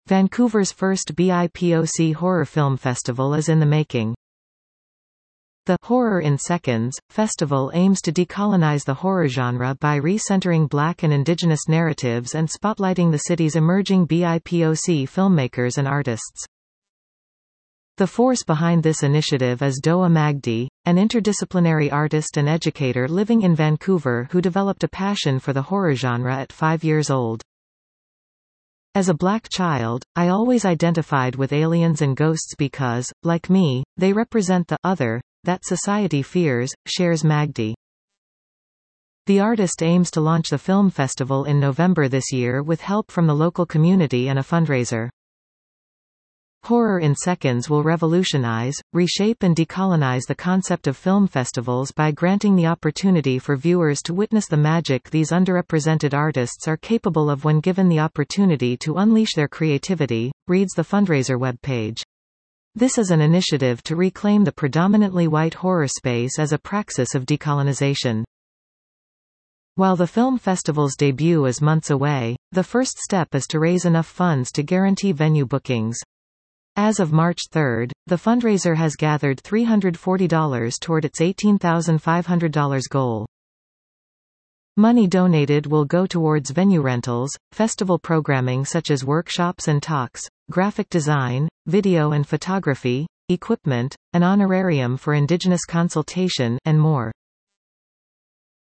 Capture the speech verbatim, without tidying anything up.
Vancouver's first B I P O C horror film festival is in the making. The Horror in Seconds festival aims to decolonize the horror genre by re-centering Black and Indigenous narratives and spotlighting the city's emerging B I P O C filmmakers and artists. The force behind this initiative is Doa Magdi, an interdisciplinary artist and educator living in Vancouver who developed a passion for the horror genre at five years old. As a Black child, I always identified with aliens and ghosts because, like me, they represent the other that society fears, shares Magdi. The artist aims to launch the film festival in November this year with help from the local community and a fundraiser. Horror in Seconds will revolutionize, reshape and decolonize the concept of film festivals by granting the opportunity for viewers to witness the magic these underrepresented artists are capable of when given the opportunity to unleash their creativity, reads the fundraiser webpage. This is an initiative to reclaim the predominantly white horror space as a praxis of decolonization. While the film festival's debut is months away, the first step is to raise enough funds to guarantee venue bookings. As of March third, the fundraiser has gathered three hundred forty dollars toward its eighteen thousand five hundred dollars goal. Money donated will go towards venue rentals, festival programming such as workshops and talks, graphic design, video and photography, equipment, an honorarium for Indigenous consultation, and more.